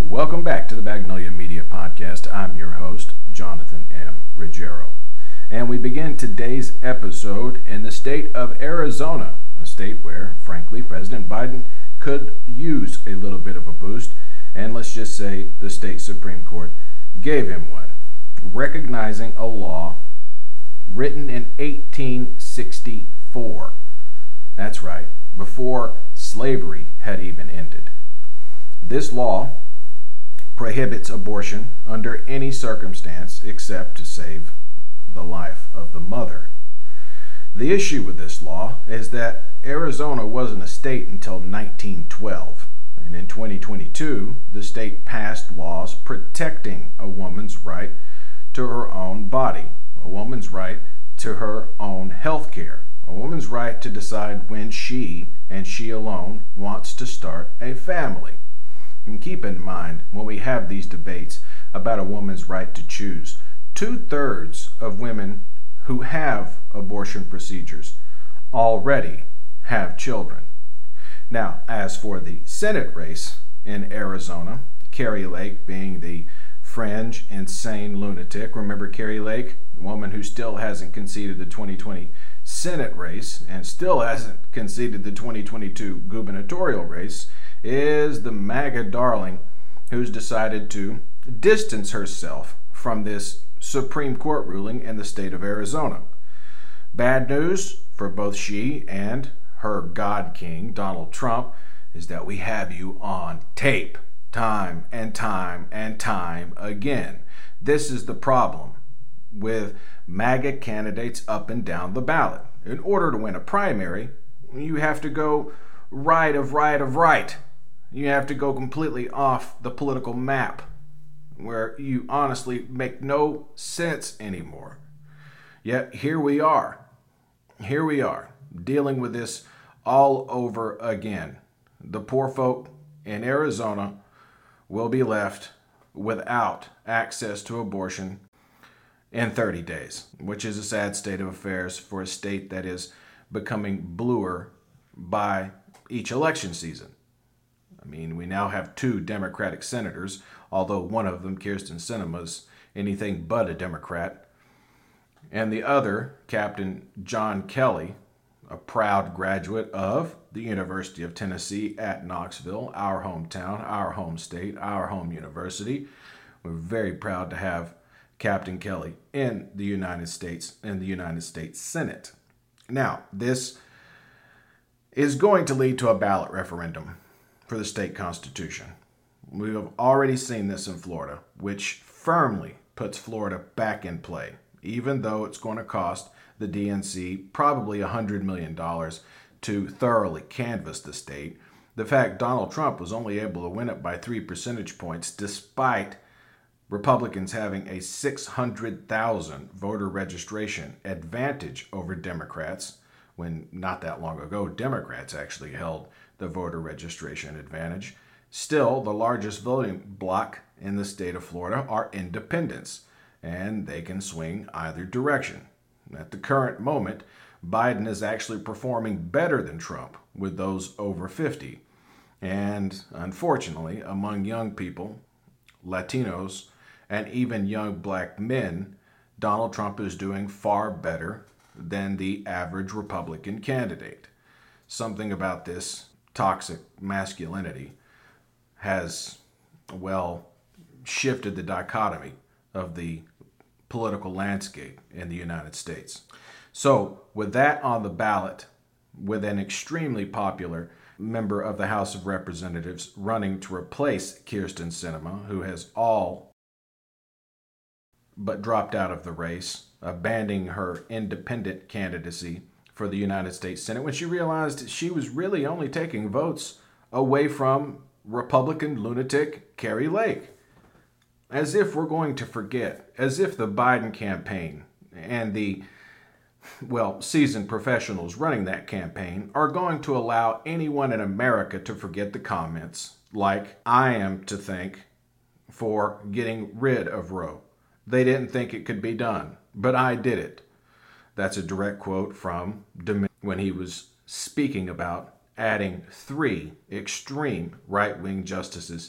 Welcome back to the Magnolia Media Podcast. I'm your host, Jonathan M. Ruggiero. And we begin today's episode in the state of Arizona, a state where, frankly, President Biden could use a little bit of a boost. And let's just say the state Supreme Court gave him one, recognizing a law written in 1864. That's right, before slavery had even ended. This law prohibits abortion under any circumstance except to save the life of the mother. The issue with this law is that Arizona wasn't a state until 1912, and in 2022, the state passed laws protecting a woman's right to her own body, a woman's right to her own health care, a woman's right to decide when she, and she alone, wants to start a family. And keep in mind, when we have these debates about a woman's right to choose, 2/3 of women who have abortion procedures already have children. Now, as for the Senate race in Arizona, Kari Lake being the fringe, insane lunatic. Remember Kari Lake, the woman who still hasn't conceded the 2020 Senate race and still hasn't conceded the 2022 gubernatorial race, is the MAGA darling who's decided to distance herself from this Supreme Court ruling in the state of Arizona. Bad news for both she and her God King, Donald Trump, is that we have you on tape time and time and time again. This is the problem with MAGA candidates up and down the ballot. In order to win a primary, you have to go right of right. You have to go completely off the political map where you honestly make no sense anymore. Yet here we are, dealing with this all over again. The poor folk in Arizona will be left without access to abortion in 30 days, which is a sad state of affairs for a state that is becoming bluer by each election season. I mean, we now have 2 Democratic senators, although one of them, Kyrsten Sinema, is anything but a Democrat, and the other, Captain John Kelly, a proud graduate of the University of Tennessee at Knoxville, our hometown, our home state, our home university. We're very proud to have Captain Kelly in the United States, in the United States Senate. Now, this is going to lead to a ballot referendum for the state constitution. We have already seen this in Florida, which firmly puts Florida back in play, even though it's going to cost the DNC probably $100 million to thoroughly canvass the state. The fact Donald Trump was only able to win it by 3 percentage points despite Republicans having a 600,000 voter registration advantage over Democrats, when not that long ago Democrats actually held the voter registration advantage. Still, the largest voting bloc in the state of Florida are independents, and they can swing either direction. At the current moment, Biden is actually performing better than Trump with those over 50. And unfortunately, among young people, Latinos, and even young black men, Donald Trump is doing far better than the average Republican candidate. Something about this toxic masculinity has, shifted the dichotomy of the political landscape in the United States. So, with that on the ballot, with an extremely popular member of the House of Representatives running to replace Kyrsten Sinema, who has all but dropped out of the race, abandoning her independent candidacy for the United States Senate when she realized she was really only taking votes away from Republican lunatic Kari Lake. As if we're going to forget, as if the Biden campaign and the, seasoned professionals running that campaign are going to allow anyone in America to forget the comments like I am to thank for getting rid of Roe. They didn't think it could be done, but I did it. That's a direct quote from DeMint when he was speaking about adding 3 extreme right-wing justices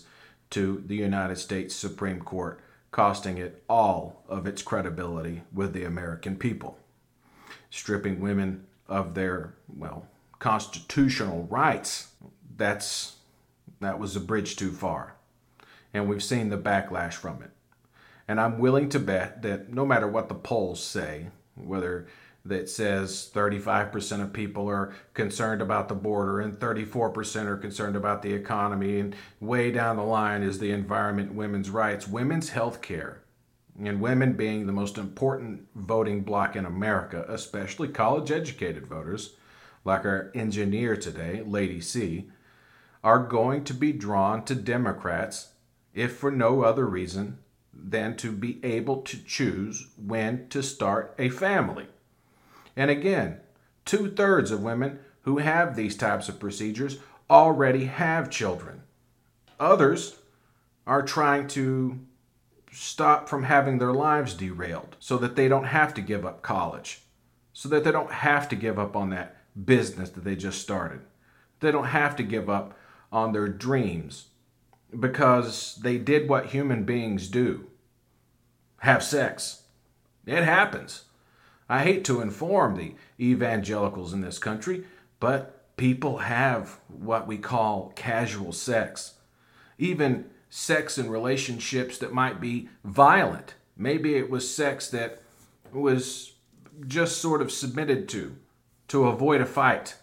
to the United States Supreme Court, costing it all of its credibility with the American people, stripping women of their, constitutional rights. That was a bridge too far, and we've seen the backlash from it. And I'm willing to bet that no matter what the polls say, whether that says 35% of people are concerned about the border and 34% are concerned about the economy, and way down the line is the environment, women's rights, women's health care, and women being the most important voting bloc in America, especially college-educated voters, like our engineer today, Lady C, are going to be drawn to Democrats, if for no other reason than to be able to choose when to start a family. And again, 2/3 of women who have these types of procedures already have children. Others are trying to stop from having their lives derailed so that they don't have to give up college, so that they don't have to give up on that business that they just started. They don't have to give up on their dreams because they did what human beings do: have sex. It happens. I hate to inform the evangelicals in this country, but people have what we call casual sex. Even sex in relationships that might be violent. Maybe it was sex that was just sort of submitted to avoid a fight,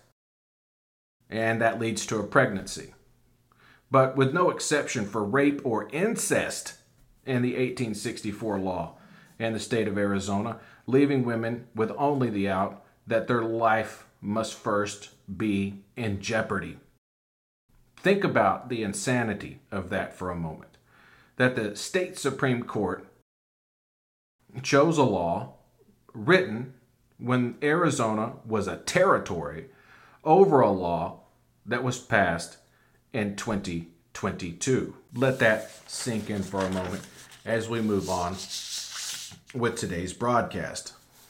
and that leads to a pregnancy. But with no exception for rape or incest in the 1864 law in the state of Arizona, leaving women with only the out that their life must first be in jeopardy. Think about the insanity of that for a moment. That the state Supreme Court chose a law written when Arizona was a territory over a law that was passed in 2022. Let that sink in for a moment as we move on with today's broadcast.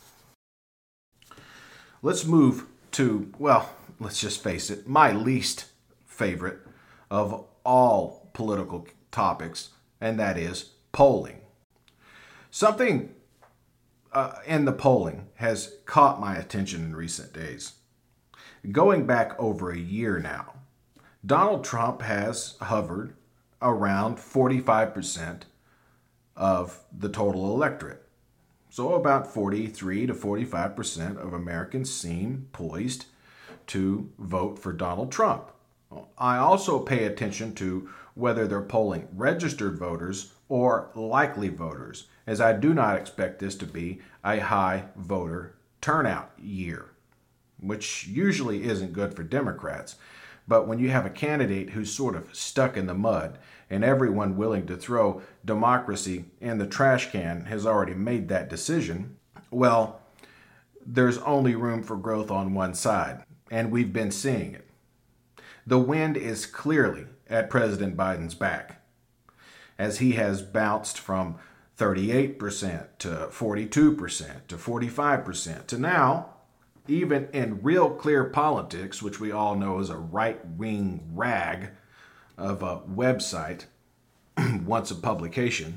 Let's move to, let's just face it, my least favorite of all political topics, and that is polling. Something in the polling has caught my attention in recent days. Going back over a year now, Donald Trump has hovered around 45% of the total electorate. So about 43 to 45% of Americans seem poised to vote for Donald Trump. I also pay attention to whether they're polling registered voters or likely voters, as I do not expect this to be a high voter turnout year, which usually isn't good for Democrats. But when you have a candidate who's sort of stuck in the mud and everyone willing to throw democracy in the trash can has already made that decision, well, there's only room for growth on one side, and we've been seeing it. The wind is clearly at President Biden's back, as he has bounced from 38% to 42% to 45% to now, even in Real Clear Politics, which we all know is a right-wing rag of a website, once a publication,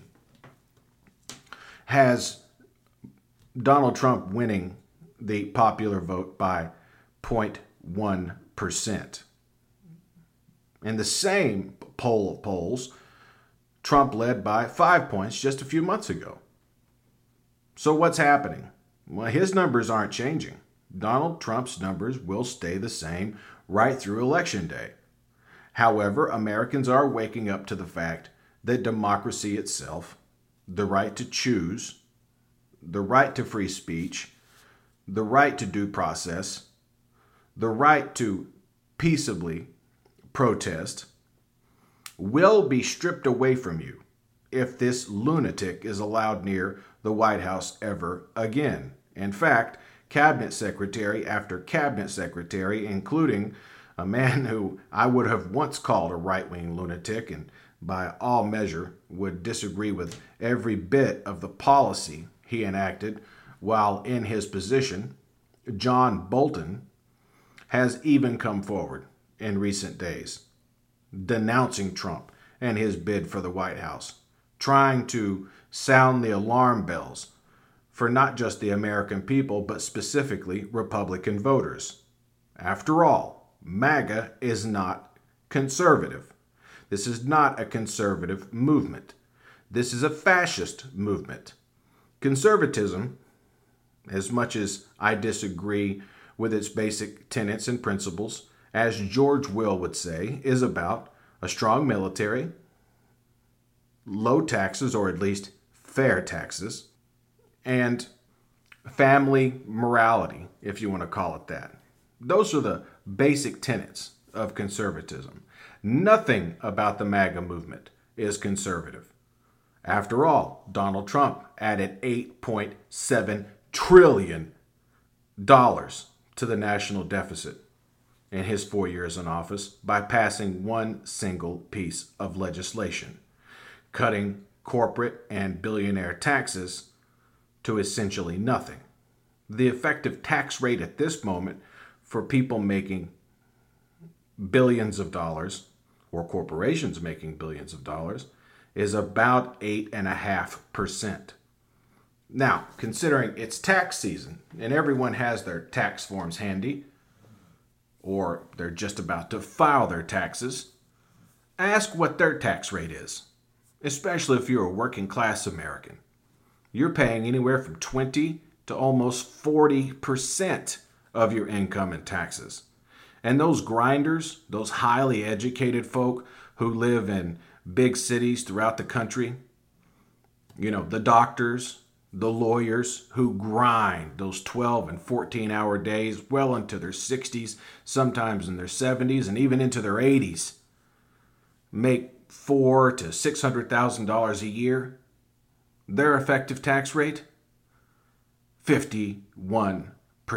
has Donald Trump winning the popular vote by 0.1%. In the same poll of polls, Trump led by 5 points just a few months ago. So what's happening? Well, his numbers aren't changing. Donald Trump's numbers will stay the same right through Election Day. However, Americans are waking up to the fact that democracy itself, the right to choose, the right to free speech, the right to due process, the right to peaceably protest, will be stripped away from you if this lunatic is allowed near the White House ever again. In fact, cabinet secretary after cabinet secretary, including a man who I would have once called a right-wing lunatic and by all measure would disagree with every bit of the policy he enacted while in his position, John Bolton, has even come forward in recent days, denouncing Trump and his bid for the White House, trying to sound the alarm bells for not just the American people, but specifically Republican voters. After all, MAGA is not conservative. This is not a conservative movement. This is a fascist movement. Conservatism, as much as I disagree with its basic tenets and principles, as George Will would say, is about a strong military, low taxes, or at least fair taxes, and family morality, if you want to call it that. Those are the basic tenets of conservatism. Nothing about the MAGA movement is conservative. After all, Donald Trump added $8.7 trillion to the national deficit in his 4 years in office by passing one single piece of legislation, cutting corporate and billionaire taxes to essentially nothing. The effective tax rate at this moment for people making billions of dollars, or corporations making billions of dollars, is about 8.5%. Now, considering it's tax season and everyone has their tax forms handy, or they're just about to file their taxes, ask what their tax rate is, especially if you're a working class American. You're paying anywhere from 20 to almost 40% of your income in taxes. And those grinders, those highly educated folk who live in big cities throughout the country, the doctors, the lawyers who grind those 12 and 14-hour days well into their 60s, sometimes in their 70s, and even into their 80s, make $400,000 to $600,000 a year. Their effective tax rate, 51%.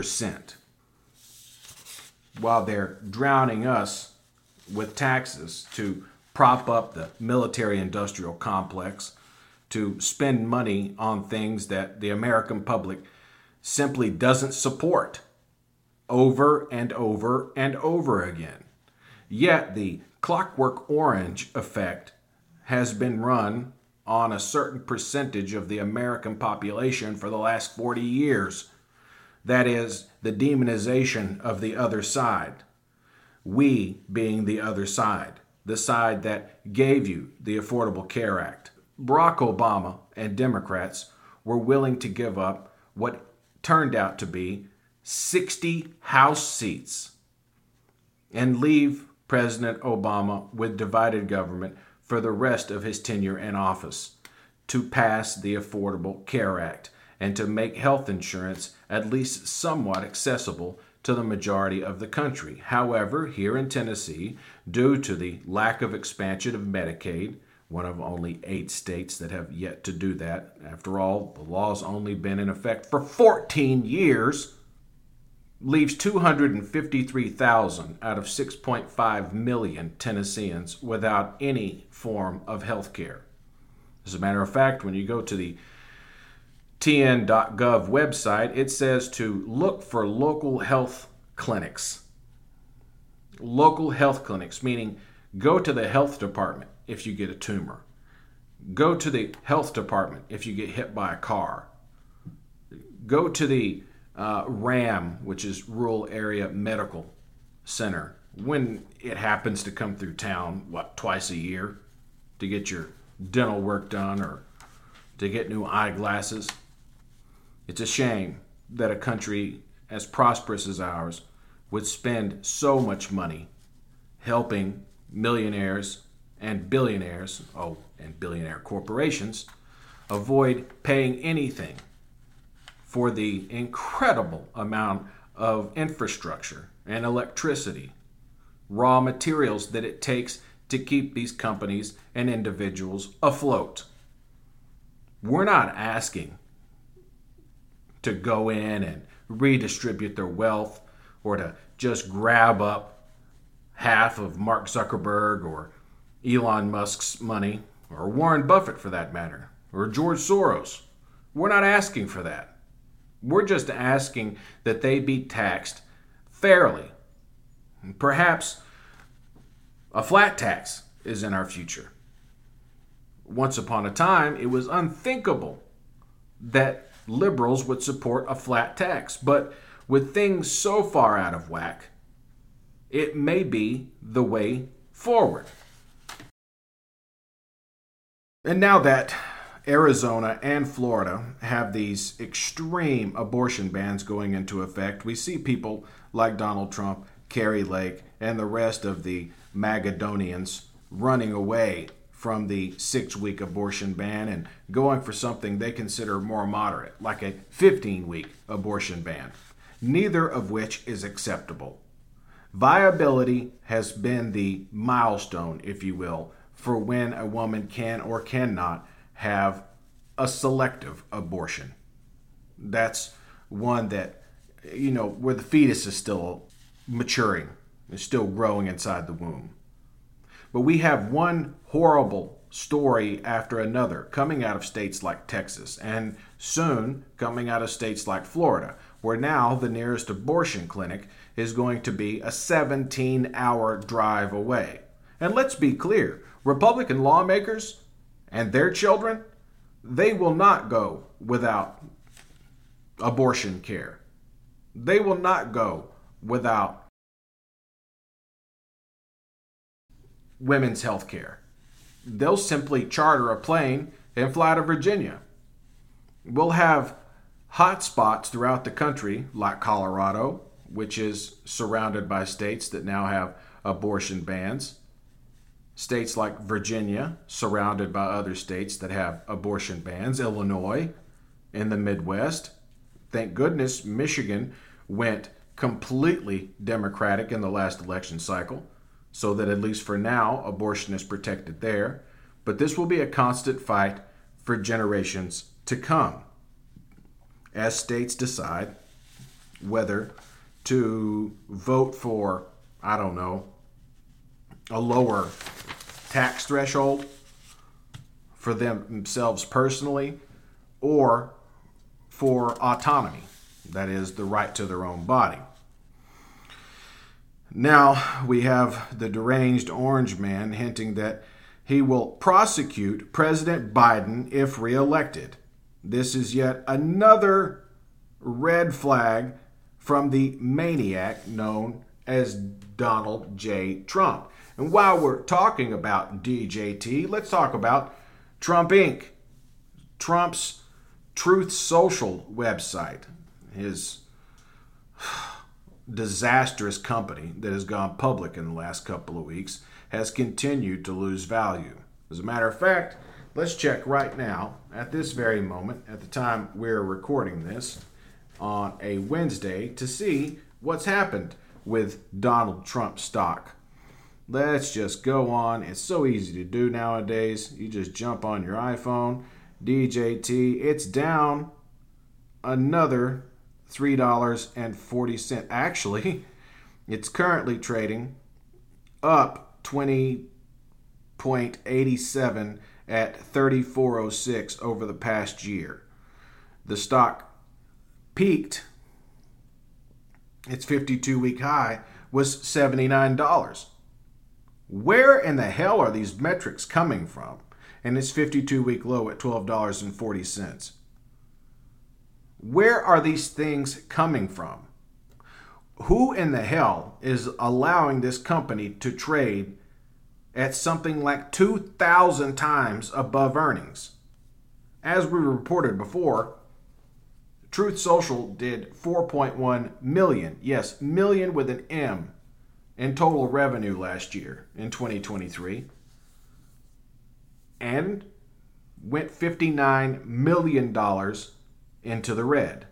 While they're drowning us with taxes to prop up the military-industrial complex, to spend money on things that the American public simply doesn't support over and over and over again. Yet the Clockwork Orange effect has been run on a certain percentage of the American population for the last 40 years. That is, the demonization of the other side. We being the other side, the side that gave you the Affordable Care Act. Barack Obama and Democrats were willing to give up what turned out to be 60 House seats and leave President Obama with divided government for the rest of his tenure in office, to pass the Affordable Care Act and to make health insurance at least somewhat accessible to the majority of the country. However, here in Tennessee, due to the lack of expansion of Medicaid, one of only 8 states that have yet to do that. After all, the law's only been in effect for 14 years, leaves 253,000 out of 6.5 million Tennesseans without any form of health care. As a matter of fact, when you go to the tn.gov website, it says to look for local health clinics. Local health clinics, meaning go to the health department if you get a tumor. Go to the health department if you get hit by a car. Go to the RAM, which is Rural Area Medical Center, when it happens to come through town, twice a year, to get your dental work done or to get new eyeglasses. It's a shame that a country as prosperous as ours would spend so much money helping millionaires and billionaires, and billionaire corporations, avoid paying anything for the incredible amount of infrastructure and electricity, raw materials that it takes to keep these companies and individuals afloat. We're not asking to go in and redistribute their wealth or to just grab up half of Mark Zuckerberg or Elon Musk's money, or Warren Buffett for that matter, or George Soros. We're not asking for that. We're just asking that they be taxed fairly. Perhaps a flat tax is in our future. Once upon a time, it was unthinkable that liberals would support a flat tax. But with things so far out of whack, it may be the way forward. And now that Arizona and Florida have these extreme abortion bans going into effect, we see people like Donald Trump, Kari Lake, and the rest of the Magadonians running away from the 6-week abortion ban and going for something they consider more moderate, like a 15-week abortion ban, neither of which is acceptable. Viability has been the milestone, if you will, for when a woman can or cannot have a selective abortion. That's one that, where the fetus is still maturing, is still growing inside the womb. But we have one horrible story after another coming out of states like Texas and soon coming out of states like Florida, where now the nearest abortion clinic is going to be a 17-hour drive away. And let's be clear, Republican lawmakers and their children, they will not go without abortion care. They will not go without women's health care. They'll simply charter a plane and fly to Virginia. We'll have hot spots throughout the country, like Colorado, which is surrounded by states that now have abortion bans. States like Virginia, surrounded by other states that have abortion bans. Illinois, in the Midwest. Thank goodness Michigan went completely Democratic in the last election cycle, so that at least for now, abortion is protected there. But this will be a constant fight for generations to come as states decide whether to vote for, a lower tax threshold for themselves personally, or for autonomy, that is, the right to their own body. Now we have the deranged orange man hinting that he will prosecute President Biden if reelected. This is yet another red flag from the maniac known as Donald J. Trump. And while we're talking about DJT, let's talk about Trump Inc., Trump's Truth Social website, his disastrous company that has gone public in the last couple of weeks, has continued to lose value. As a matter of fact, let's check right now, at this very moment, at the time we're recording this, on a Wednesday, to see what's happened with Donald Trump stock. Let's just go on. It's so easy to do nowadays. You just jump on your iPhone, DJT. It's down another $3.40. Actually, it's currently trading up 20.87 at 34.06 over the past year. The stock peaked, its 52-week high was $79. Where in the hell are these metrics coming from? And its 52-week low at $12.40. Where are these things coming from? Who in the hell is allowing this company to trade at something like 2,000 times above earnings? As we reported before, Truth Social did 4.1 million, yes, million with an M, in total revenue last year in 2023, and went $59 million into the red.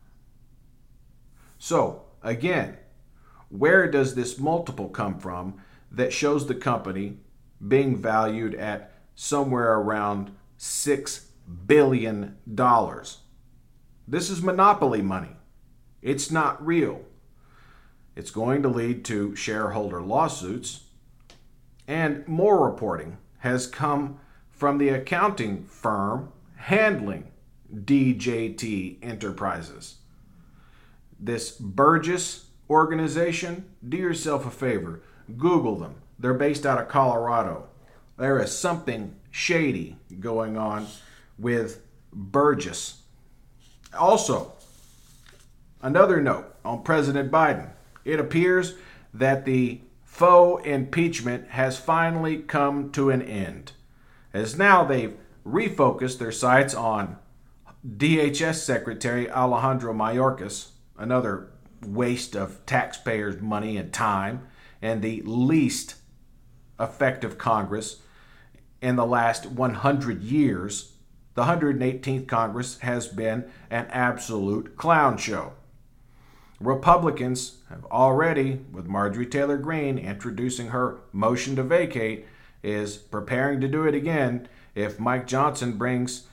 So, again, where does this multiple come from that shows the company being valued at somewhere around $6 billion? This is monopoly money. It's not real. It's going to lead to shareholder lawsuits, and more reporting has come from the accounting firm handling DJT Enterprises. This Burgess organization, do yourself a favor, Google them. They're based out of Colorado. There is something shady going on with Burgess. Also, another note on President Biden. It appears that the faux impeachment has finally come to an end, as now they've refocused their sights on DHS Secretary Alejandro Mayorkas, another waste of taxpayers' money and time, and the least effective Congress in the last 100 years. The 118th Congress has been an absolute clown show. Republicans have already, with Marjorie Taylor Greene introducing her motion to vacate, is preparing to do it again if Mike Johnson brings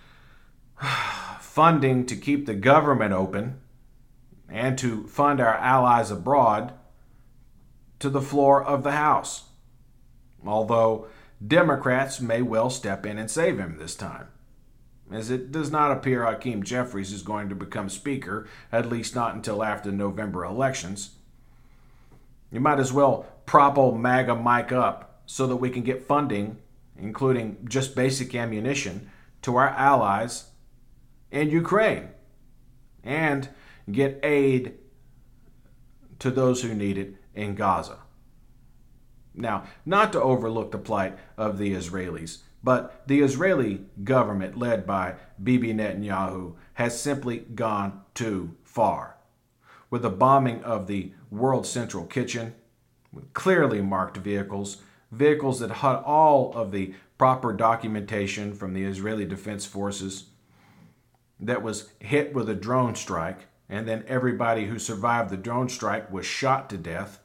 funding to keep the government open and to fund our allies abroad to the floor of the House. Although Democrats may well step in and save him this time, as it does not appear Hakeem Jeffries is going to become Speaker, at least not until after the November elections. You might as well prop old MAGA Mike up so that we can get funding, including just basic ammunition, to our allies in Ukraine, and get aid to those who need it in Gaza. Now, not to overlook the plight of the Israelis, but the Israeli government, led by Bibi Netanyahu, has simply gone too far. With the bombing of the World Central Kitchen, with clearly marked vehicles that had all of the proper documentation from the Israeli Defense Forces, that was hit with a drone strike, and then everybody who survived the drone strike was shot to death,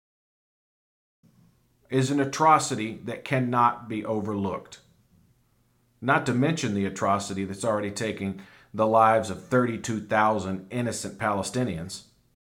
is an atrocity that cannot be overlooked. Not to mention the atrocity that's already taking the lives of 32,000 innocent Palestinians.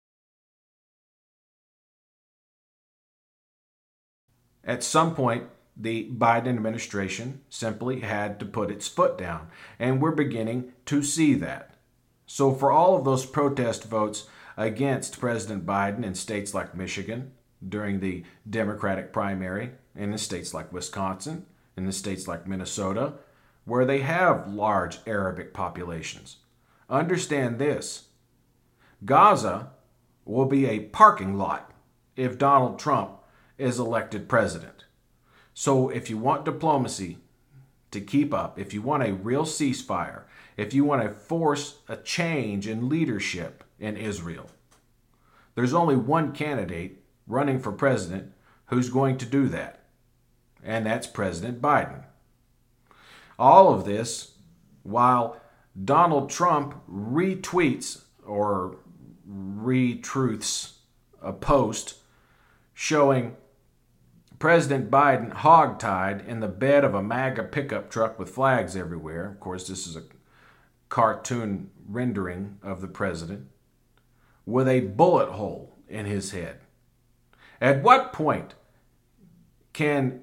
At some point, the Biden administration simply had to put its foot down, and we're beginning to see that. So for all of those protest votes against President Biden in states like Michigan during the Democratic primary, in the states like Wisconsin, in the states like Minnesota, where they have large Arabic populations, understand this: Gaza will be a parking lot if Donald Trump is elected president. So if you want diplomacy to keep up, if you want a real ceasefire, if you want to force a change in leadership in Israel, there's only one candidate running for president who's going to do that, and that's President Biden. All of this while Donald Trump retweets or retruths a post showing President Biden hogtied in the bed of a MAGA pickup truck with flags everywhere. Of course, this is a cartoon rendering of the president, with a bullet hole in his head. At what point can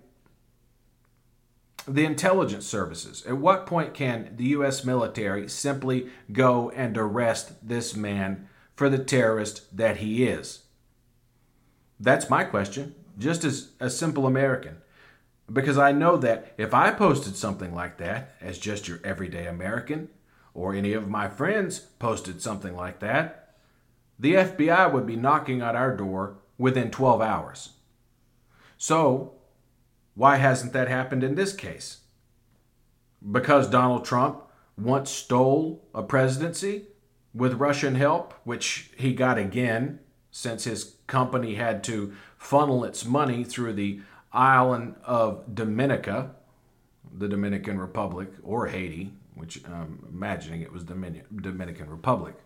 the intelligence services, at what point can the U.S. military simply go and arrest this man for the terrorist that he is? That's my question, just as a simple American. Because I know that if I posted something like that as just your everyday American, or any of my friends posted something like that, the FBI would be knocking at our door within 12 hours. So, why hasn't that happened in this case? Because Donald Trump once stole a presidency with Russian help, which he got again since his company had to funnel its money through the island of Dominica, the Dominican Republic, or Haiti, which I'm imagining it was Dominican Republic,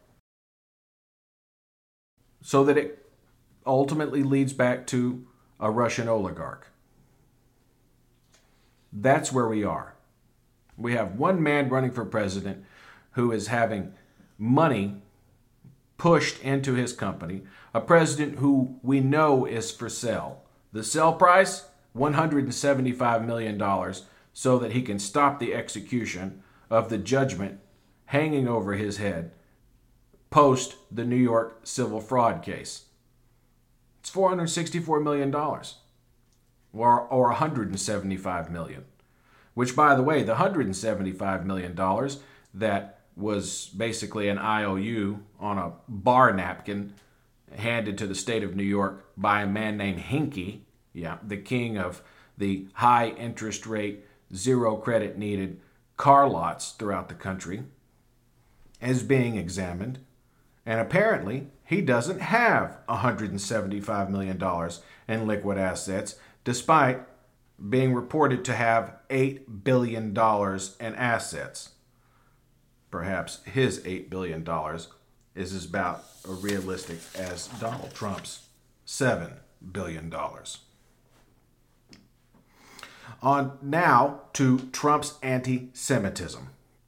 so that it ultimately leads back to a Russian oligarch. That's where we are. We have one man running for president who is having money pushed into his company, a president who we know is for sale. The sell price, $175 million, so that he can stop the execution of the judgment hanging over his head post the New York civil fraud case. It's $464 million. or 175 million. Which, by the way, the $175 million that was basically an IOU on a bar napkin handed to the state of New York by a man named Hinkie, the king of the high interest rate, zero credit needed car lots throughout the country, is being examined. And apparently, he doesn't have $175 million in liquid assets, despite being reported to have $8 billion in assets. Perhaps his $8 billion is as about as realistic as Donald Trump's $7 billion. On now to Trump's anti-Semitism.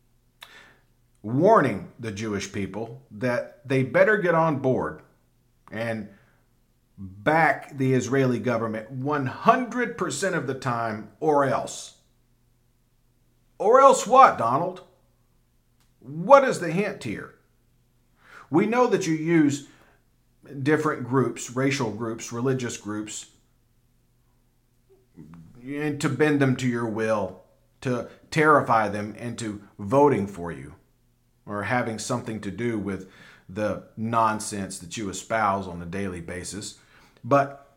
Warning the Jewish people that they better get on board and back the Israeli government 100% of the time, or else. Or else what, Donald? What is the hint here? We know that you use different groups, racial groups, religious groups, and to bend them to your will, to terrify them into voting for you, or having something to do with the nonsense that you espouse on a daily basis. But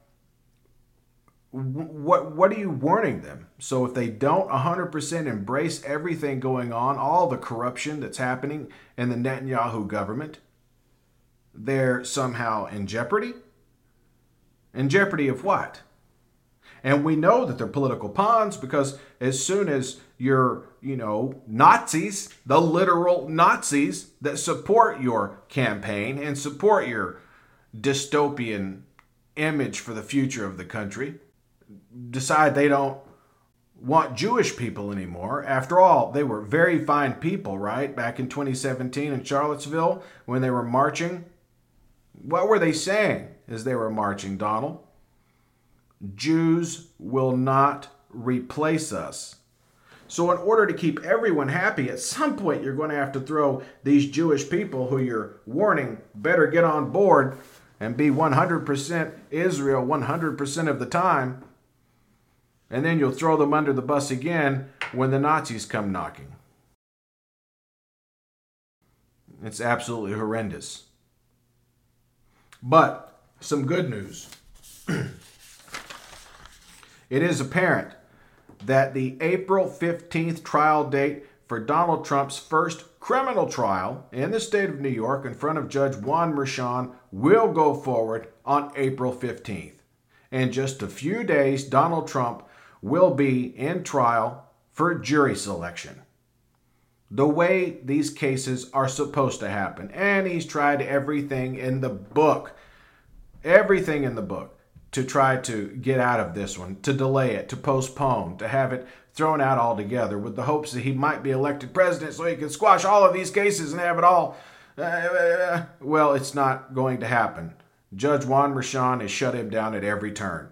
what are you warning them? So if they don't 100% embrace everything going on, all the corruption that's happening in the Netanyahu government, they're somehow in jeopardy? In jeopardy of what? And we know that they're political pawns because as soon as your, Nazis, the literal Nazis that support your campaign and support your dystopian image for the future of the country, decide they don't want Jewish people anymore. After all, they were very fine people, right? Back in 2017 in Charlottesville when they were marching. What were they saying as they were marching, Donald? Jews will not replace us. So in order to keep everyone happy, at some point you're going to have to throw these Jewish people who you're warning better get on board and be 100% Israel 100% of the time. And then you'll throw them under the bus again when the Nazis come knocking. It's absolutely horrendous. But some good news. It is apparent that the April 15th trial date for Donald Trump's first criminal trial in the state of New York in front of Judge Juan Merchan will go forward on April 15th. In just a few days, Donald Trump will be in trial for jury selection. The way these cases are supposed to happen. And he's tried everything in the book. Everything in the book to try to get out of this one, to delay it, to postpone, to have it thrown out altogether with the hopes that he might be elected president so he can squash all of these cases and have it all. Well, it's not going to happen. Judge Juan Merchan has shut him down at every turn.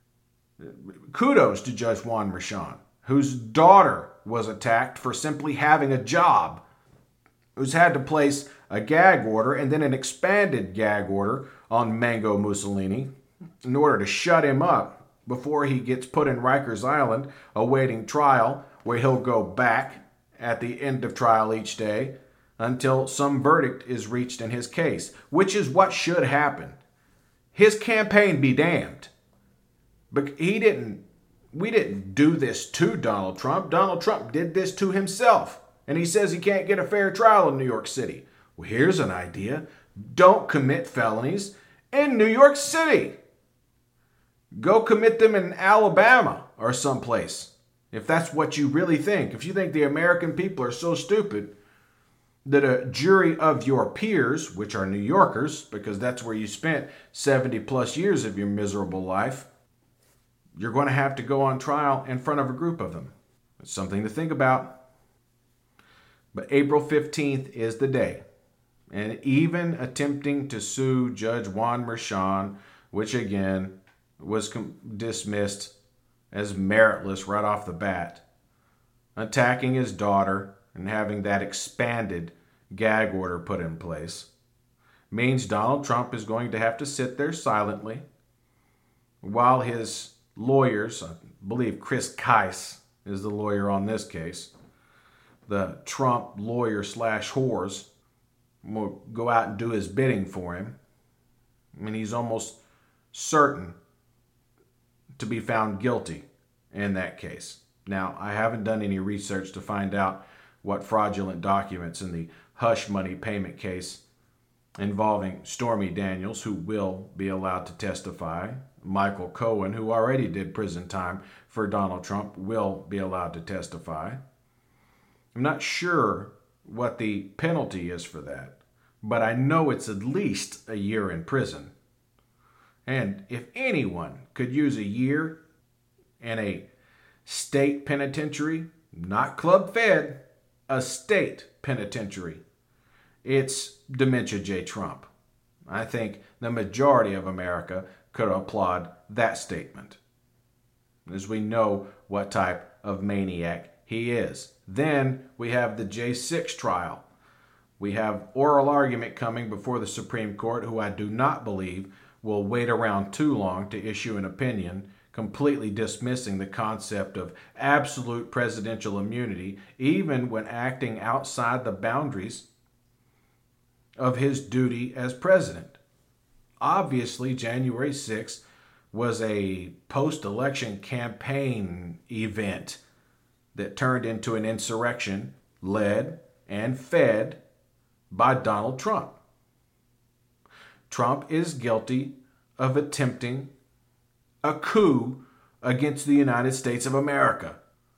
Kudos to Judge Juan Merchan, whose daughter was attacked for simply having a job, who's had to place a gag order and then an expanded gag order on Mango Mussolini in order to shut him up before he gets put in Rikers Island awaiting trial, where he'll go back at the end of trial each day until some verdict is reached in his case, which is what should happen. His campaign be damned. But we didn't do this to Donald Trump. Donald Trump did this to himself. And he says he can't get a fair trial in New York City. Well, here's an idea. Don't commit felonies in New York City. Go commit them in Alabama or someplace, if that's what you really think. If you think the American people are so stupid that a jury of your peers, which are New Yorkers, because that's where you spent 70 plus years of your miserable life, you're going to have to go on trial in front of a group of them. It's something to think about. But April 15th is the day. And even attempting to sue Judge Juan Merchan, which again was dismissed as meritless right off the bat, attacking his daughter and having that expanded gag order put in place, means Donald Trump is going to have to sit there silently while his lawyers, I believe Chris Kise is the lawyer on this case, the Trump lawyer slash whores, will go out and do his bidding for him. I mean, he's almost certain to be found guilty in that case. Now, I haven't done any research to find out what fraudulent documents in the hush money payment case involving Stormy Daniels, who will be allowed to testify, Michael Cohen, who already did prison time for Donald Trump, will be allowed to testify. I'm not sure what the penalty is for that, but I know it's at least a year in prison. And if anyone could use a year in a state penitentiary, not club fed, a state penitentiary, it's Dementia J. Trump. I think the majority of America could applaud that statement, as we know what type of maniac he is. Then we have the J6 trial. We have oral argument coming before the Supreme Court, who I do not believe will wait around too long to issue an opinion, completely dismissing the concept of absolute presidential immunity, even when acting outside the boundaries of his duty as president. Obviously, January 6th was a post-election campaign event that turned into an insurrection led and fed by Donald Trump. Trump is guilty of attempting a coup against the United States of America.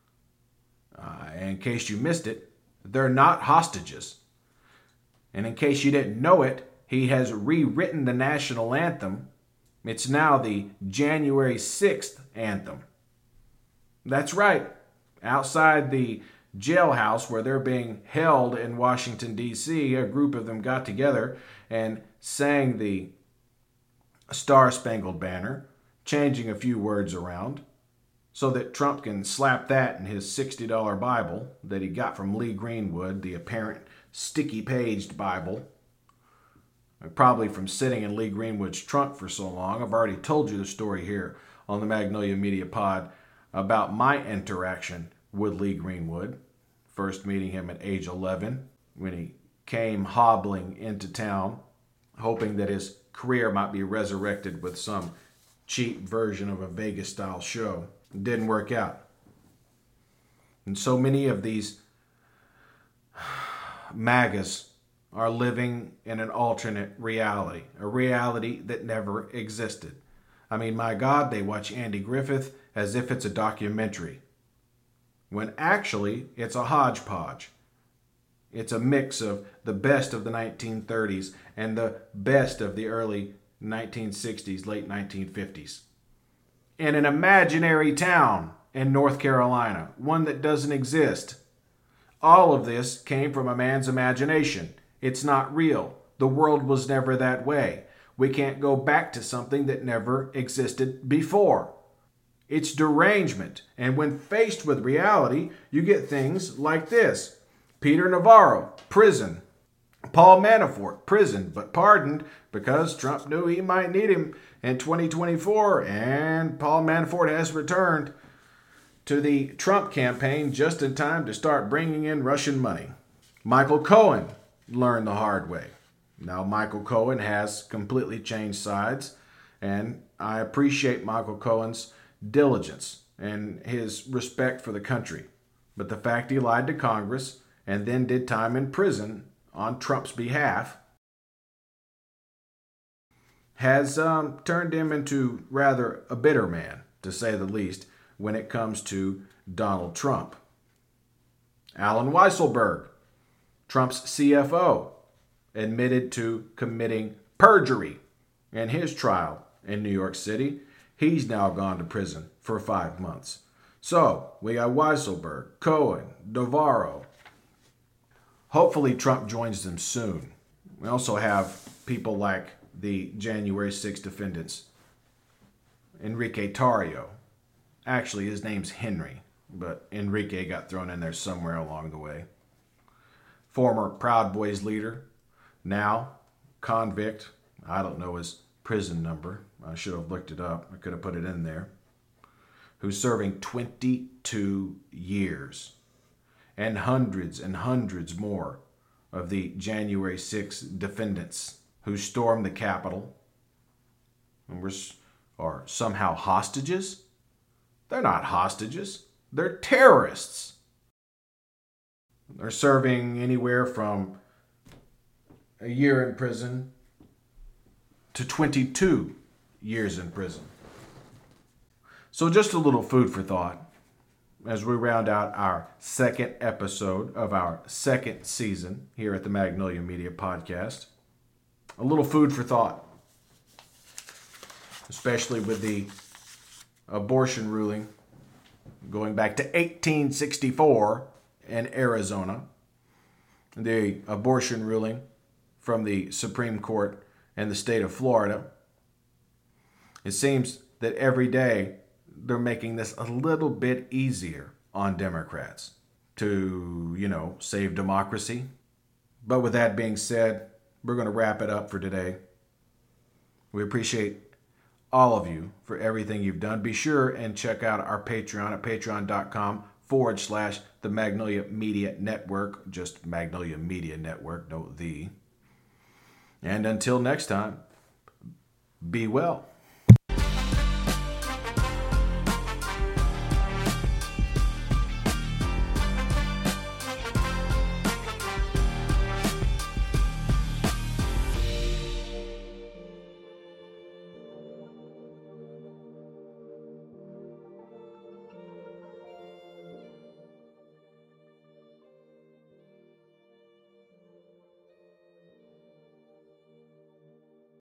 In case you missed it, they're not hostages. And in case you didn't know it, he has rewritten the national anthem. It's now the January 6th anthem. That's right. Outside the jailhouse where they're being held in Washington, D.C., a group of them got together and sang the Star-Spangled Banner, changing a few words around so that Trump can slap that in his $60 Bible that he got from Lee Greenwood, the apparent sticky-paged Bible, probably from sitting in Lee Greenwood's trunk for so long. I've already told you the story here on the Magnolia Media Pod about my interaction with Lee Greenwood, first meeting him at age 11 when he came hobbling into town, hoping that his career might be resurrected with some cheap version of a Vegas-style show. It didn't work out. And so many of these MAGAs are living in an alternate reality, a reality that never existed. I mean, my God, they watch Andy Griffith as if it's a documentary, when actually it's a hodgepodge. It's a mix of the best of the 1930s and the best of the early 1960s, late 1950s. In an imaginary town in North Carolina, one that doesn't exist. All of this came from a man's imagination. It's not real. The world was never that way. We can't go back to something that never existed before. It's derangement. And when faced with reality, you get things like this. Peter Navarro, prison. Paul Manafort, prison, but pardoned because Trump knew he might need him in 2024. And Paul Manafort has returned to the Trump campaign just in time to start bringing in Russian money. Michael Cohen learned the hard way. Now Michael Cohen has completely changed sides, and I appreciate Michael Cohen's diligence and his respect for the country. But the fact he lied to Congress and then did time in prison on Trump's behalf has turned him into rather a bitter man, to say the least, when it comes to Donald Trump. Alan Weisselberg, Trump's CFO, admitted to committing perjury in his trial in New York City. He's now gone to prison for 5 months. So, we got Weisselberg, Cohen, Navarro. Hopefully Trump joins them soon. We also have people like the January 6 defendants. Enrique Tarrio. Actually, his name's Henry, but Enrique got thrown in there somewhere along the way. Former Proud Boys leader, now convict. I don't know his prison number. I should have looked it up. I could have put it in there. who's serving 22 years, and hundreds more of the January 6th defendants who stormed the Capitol and are somehow hostages. They're not hostages. They're terrorists. They're serving anywhere from a year in prison to 22 years in prison. So just a little food for thought as we round out our second episode of our second season here at the Magnolia Media Podcast. A little food for thought, especially with the abortion ruling going back to 1864 in Arizona, the abortion ruling from the Supreme Court in the state of Florida. It seems that every day they're making this a little bit easier on Democrats to, save democracy. But with that being said, we're going to wrap it up for today. We appreciate all of you for everything you've done. Be sure and check out our Patreon at patreon.com/the Magnolia Media Network. Just Magnolia Media Network, no the. And until next time, be well.